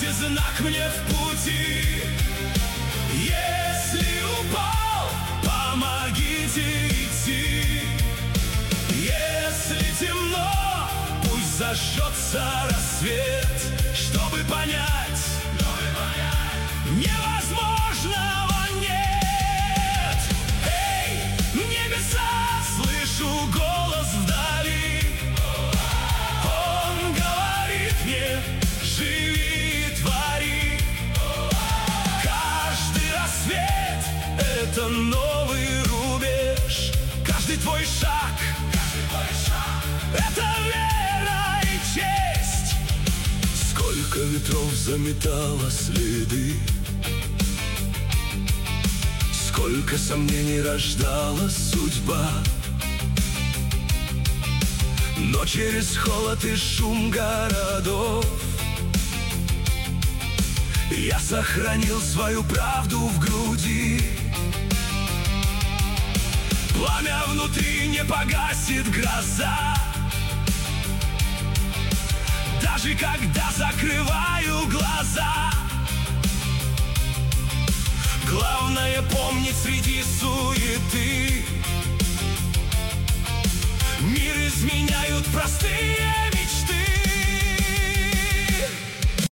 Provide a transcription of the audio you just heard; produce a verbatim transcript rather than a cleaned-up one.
Дайте знак мне в пути. Если упал, помогите идти. Если темно, пусть зажжется рассвет, чтобы понять, чтобы понять, невозможного нет. Эй, небеса, слышу голос вдали. Он говорит мне: живи, твори. Каждый рассвет — это новый рубеж. Каждый твой шаг — это вера и честь. Сколько ветров заметало следы, сколько сомнений рождала судьба. Но через холод и шум городов я сохранил свою правду в груди. Пламя внутри не погасит гроза, даже когда закрываю глаза. Главное помнить среди суеты, мир изменяют простые